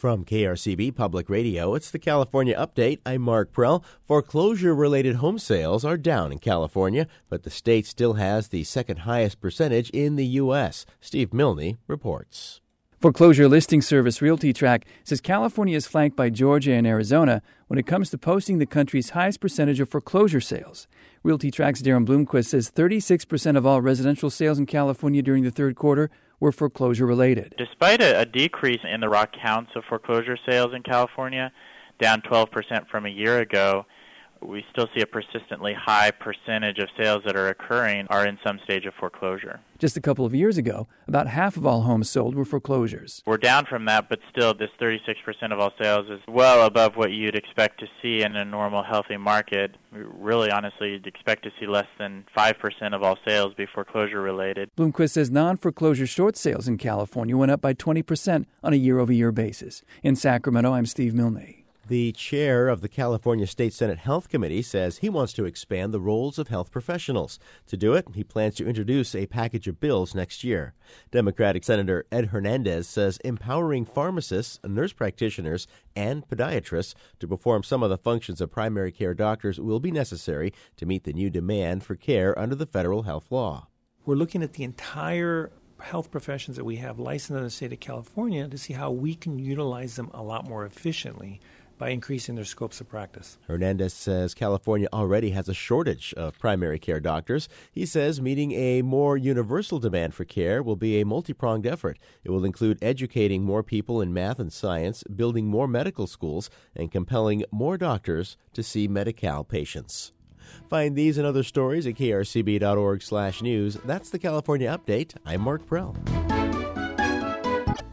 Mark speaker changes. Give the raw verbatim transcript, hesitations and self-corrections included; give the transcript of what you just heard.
Speaker 1: From K R C B Public Radio, it's the California Update. I'm Mark Prell. Foreclosure-related home sales are down in California, but the state still has the second highest percentage in the U S. Steve Milne reports.
Speaker 2: Foreclosure listing service RealtyTrack says California is flanked by Georgia and Arizona when it comes to posting the country's highest percentage of foreclosure sales. RealtyTrack's Darren Bloomquist says thirty-six percent of all residential sales in California during the third quarter were foreclosure-related.
Speaker 3: Despite a, a decrease in the raw counts of foreclosure sales in California, down twelve percent from a year ago, we still see a persistently high percentage of sales that are occurring are in some stage of foreclosure.
Speaker 2: Just a couple of years ago, about half of all homes sold were foreclosures.
Speaker 3: We're down from that, but still this thirty-six percent of all sales is well above what you'd expect to see in a normal, healthy market. Really, honestly, you'd expect to see less than five percent of all sales be foreclosure-related.
Speaker 2: Bloomquist says non-foreclosure short sales in California went up by twenty percent on a year-over-year basis. In Sacramento, I'm Steve Milne.
Speaker 1: The chair of the California State Senate Health Committee says he wants to expand the roles of health professionals. To do it, he plans to introduce a package of bills next year. Democratic Senator Ed Hernandez says empowering pharmacists, nurse practitioners, and podiatrists to perform some of the functions of primary care doctors will be necessary to meet the new demand for care under the federal health law.
Speaker 4: We're looking at the entire health professions that we have licensed in the state of California to see how we can utilize them a lot more efficiently by increasing their scopes of practice.
Speaker 1: Hernandez says California already has a shortage of primary care doctors. He says meeting a more universal demand for care will be a multi-pronged effort. It will include educating more people in math and science, building more medical schools, and compelling more doctors to see Medi-Cal patients. Find these and other stories at krcb.org slash news. That's the California Update. I'm Mark Prell.